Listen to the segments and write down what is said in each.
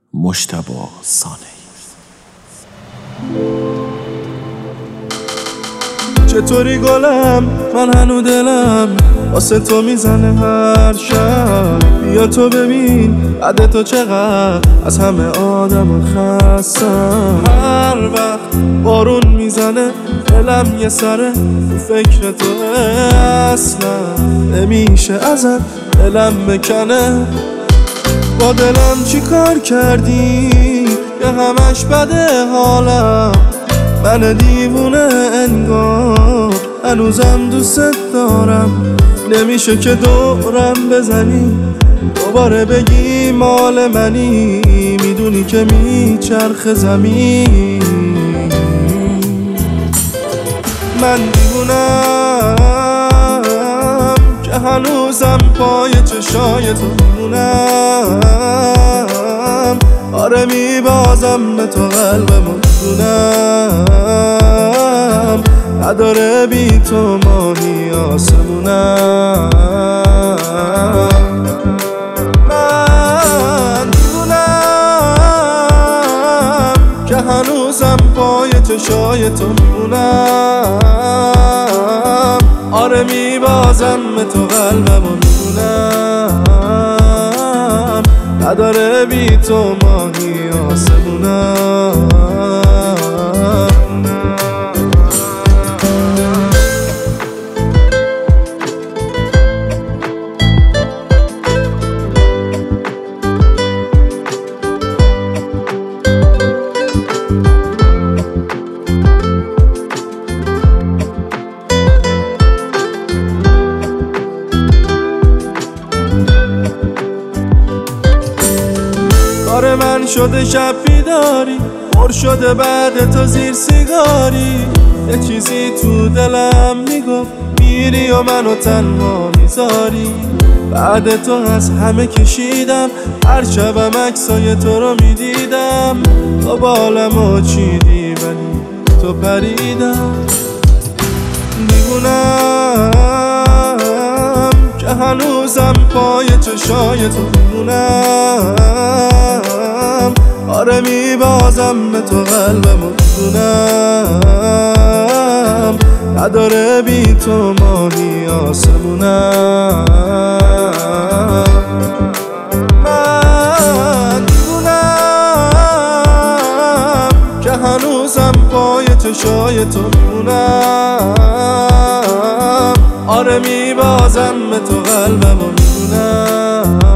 مجتبی صانعی. چطوری گلم، من هنو دلم واسه تو میزنه هر شب. بیا تو ببین بعد تو چقدر از همه آدم خستم. هر وقت بارون میزنه دلم یه سره تو فکر تو، اصلا نمیشه ازت دلم بکنه. با دلم چی کار کردی که همش بده حالم؟ من دیوونه انگار هنوزم دوست دارم. نمیشه که دورم بزنی دوباره بگی مال منی، میدونی که میچرخ زمین. من دیوونم که هنوزم پای چشای تو میمونم. آره میبازم به تو قلبمو دونم، نداره بی تو ماهی آسمونم. من دیوونم که هنوزم پای چشای تو میمونم. آره میبازم به تو قلبمو دونم، نداره بی تو ماهی آسمونم. کار من شده شب بیداری، پر شده بعد تو زیر سیگاری. یه چیزی تو دلم میگفت میری و منو تنها میذاری. بعد تو از همه کشیدم، هر شبم عکسای تو رو میدیدم. تو بالمو چیدی ولی تو پریدم. دیوونم که هنوزم پای چشای تو میمونم. آره میبازم به تو قلبمو دونم، نداره بی تو ماهی آسمونم. من دیوونم که هنوزم پای چشای تو میمونم. آره میبازم به تو قلبمو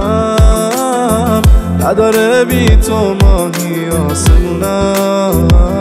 دونم، نداره بی تو ماهی آسمونم.